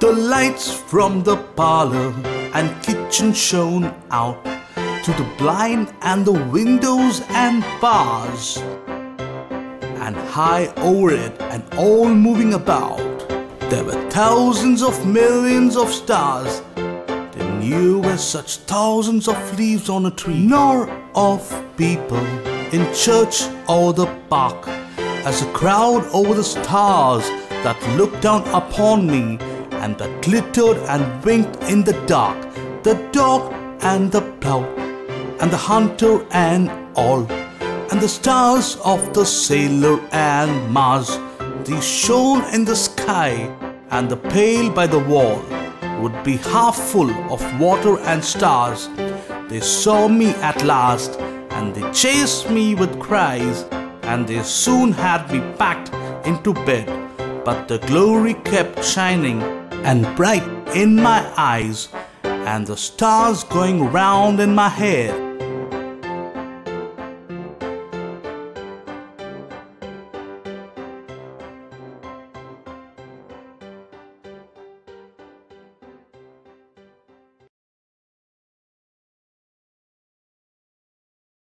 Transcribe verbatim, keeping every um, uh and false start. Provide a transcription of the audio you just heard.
The lights from the parlor and kitchen shone out through the blind and the windows and bars, and high over it and all moving about, there were thousands of millions of stars. They knew were such thousands of leaves on a tree, nor of people in church or the park, as a crowd over the stars that looked down upon me and that glittered and winked in the dark, the dog and the plough and the hunter and all, and the stars of the sailor and Mars. These shone in the sky, and the pail by the wall would be half full of water and stars. They saw me at last, and they chased me with cries, and they soon had me packed into bed. But the glory kept shining and bright in my eyes, and the stars going round in my head.